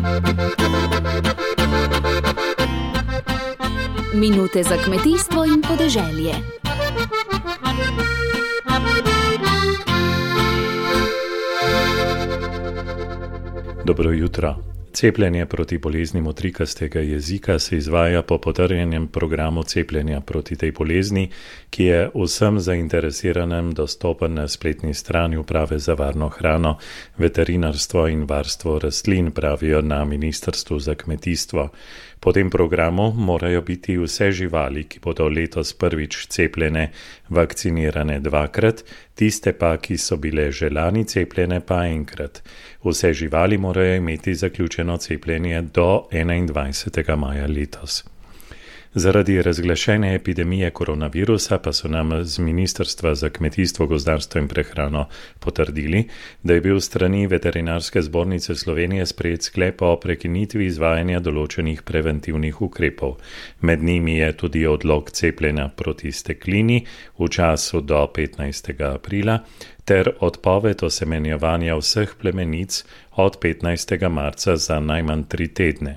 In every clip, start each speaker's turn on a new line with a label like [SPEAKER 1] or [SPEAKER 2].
[SPEAKER 1] Minute za kmetijstvo in podeželje.
[SPEAKER 2] Dobro jutro. Cepljenje proti bolezni motrikastega jezika se izvaja po potrjenem programu cepljenja proti tej bolezni, ki je vsem zainteresiranim dostopen na spletni strani Uprave za varno hrano, veterinarstvo in varstvo rastlin, pravijo na Ministrstvu za kmetijstvo. Po tem programu morajo biti vse živali, ki bodo letos prvič cepljene, vakcinirane dvakrat, tiste pa, ki so bile že lani cepljene, pa enkrat. Vse živali morajo imeti zaključeno cepljenje do 21. maja letos. Zaradi razglašene epidemije koronavirusa pa so nam z Ministrstva za kmetijstvo, gozdarstvo in prehrano potrdili, da je bil s strani Veterinarske zbornice Slovenije sprejet sklep o prekinitvi izvajanja določenih preventivnih ukrepov. Med njimi je tudi odlog cepljenja proti steklini v času do 15. aprila ter odpoved osemenjevanja vseh plemenic od 15. marca za najmanj 3 tedne.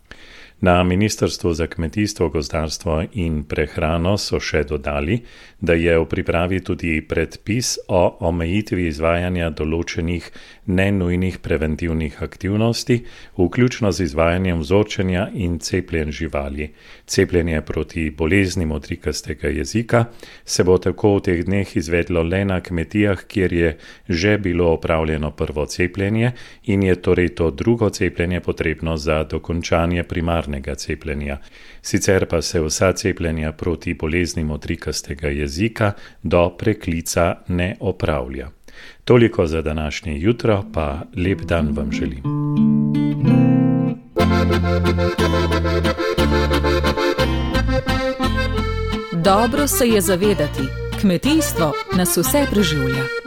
[SPEAKER 2] Na Ministrstvu za kmetijstvo, gozdarstvo in prehrano so še dodali, da je v pripravi tudi predpis o omejitvi izvajanja določenih nenujnih preventivnih aktivnosti, vključno z izvajanjem vzorčenja in cepljenj živali. Cepljenje proti bolezni motrikastega jezika se bo tako v teh dneh izvedlo le na kmetijah, kjer je že bilo opravljeno prvo cepljenje in je torej to drugo cepljenje potrebno za dokončanje primarnega cepljenja. Sicer pa se vsa cepljenja proti bolezni motrikastega jezika do preklica ne opravlja. Toliko za današnje jutro, pa lep dan vam želim.
[SPEAKER 3] Dobro se je zavedati, kmetijstvo nas vse preživlja.